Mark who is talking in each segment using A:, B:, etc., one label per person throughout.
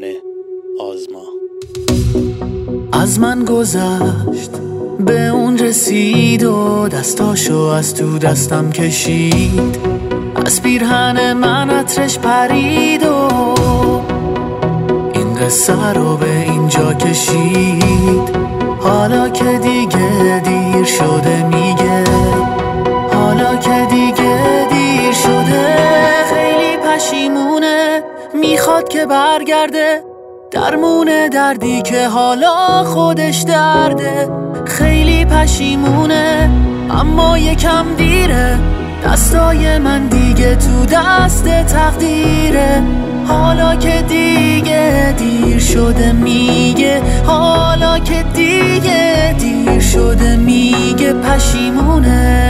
A: آزما.
B: از من گذشت به اون رسید و دستاشو از تو دستم کشید، از پیرهن من عطرش پرید و این قصه رو به اینجا کشید. حالا که دیگه دیر شده میگه، حالا که دیگه دیر شده، خیلی پشیمونه میخواد که برگرده، درمون دردی که حالا خودش درده. خیلی پشیمونه اما یکم دیره، دستای من دیگه تو دست تقدیره. حالا که دیگه دیر شده میگه، حالا که دیگه دیر شده میگه پشیمونه.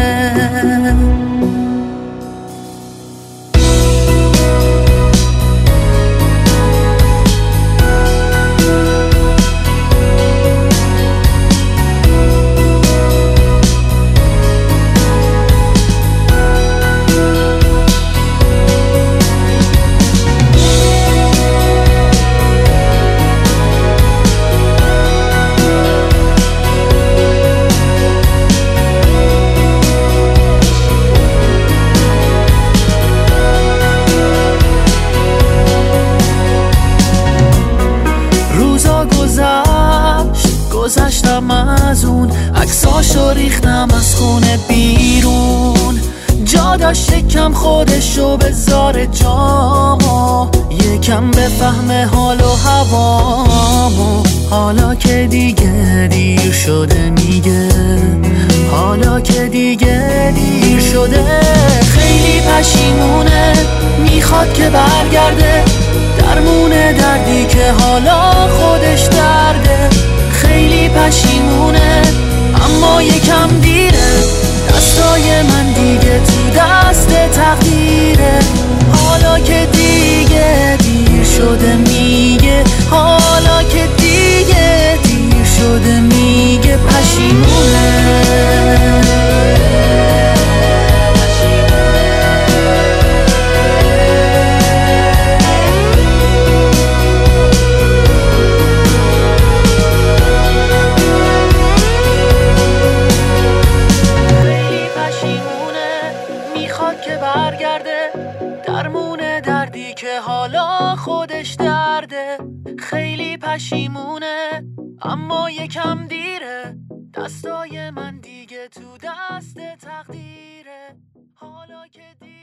B: گذشتم از اون عکساشو ریختم از خونه بیرون، جا داشت یکم خودشو بذاره جامو، یکم بفهمه حال و هوامو. حالا که دیگه دیر شده میگه، حالا که دیگه دیر شده، خیلی پشیمونه میخواد که برگرده، درمون دردی که حالا خودش درده. خیلی پشیمونه اما یکم دیره، دستای من دیگه تو دست تقدیره. حالا که دیگه دیر شده میگه، حالا که دیگه دیر شده میگه پشیمونه. که برگرده، درمون دردی که حالا خودش درده. خیلی پشیمونه اما یکم دیره، دستای من دیگه تو دست تقدیره. حالا که